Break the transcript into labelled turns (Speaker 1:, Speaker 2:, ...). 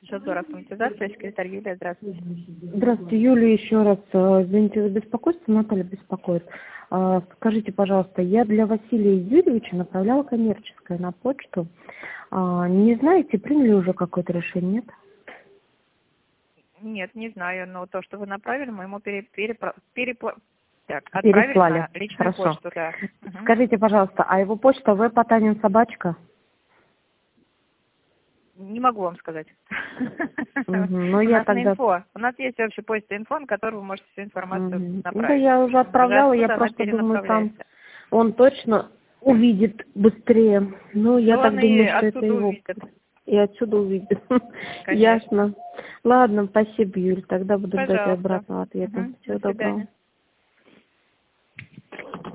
Speaker 1: Шазор автоматизация, секретарь Юлия, здравствуйте.
Speaker 2: Здравствуйте, Юлия, еще раз. Извините за беспокойство, Наталья беспокоит. Скажите, пожалуйста, я для Василия Юрьевича направляла коммерческое на почту. Не знаете, приняли уже какое-то решение, нет?
Speaker 1: Нет, не знаю, но то, что вы направили, мы ему отправили
Speaker 2: Переслали.
Speaker 1: на личную
Speaker 2: Хорошо.
Speaker 1: почту, да.
Speaker 2: Скажите, пожалуйста, а его почта веб.атанин-собачка?
Speaker 1: Не могу вам сказать.
Speaker 2: Ну,
Speaker 1: У
Speaker 2: я
Speaker 1: нас на
Speaker 2: тогда...
Speaker 1: инфо. У нас есть общая почта инфо, на которую вы можете всю информацию
Speaker 2: Ну, да,
Speaker 1: направить.
Speaker 2: я уже отправляла, я
Speaker 1: Оттуда она
Speaker 2: просто думаю, там
Speaker 1: перенаправляется.
Speaker 2: он точно увидит быстрее. Ну, я
Speaker 1: Но
Speaker 2: так
Speaker 1: он и
Speaker 2: думаю, что это
Speaker 1: оттуда
Speaker 2: его...
Speaker 1: увидит.
Speaker 2: И отсюда увидит.
Speaker 1: Конечно.
Speaker 2: Ясно. Ладно, спасибо, Юль. Тогда буду ждать
Speaker 1: Пожалуйста.
Speaker 2: обратного ответа. Всего
Speaker 1: До свидания.
Speaker 2: доброго.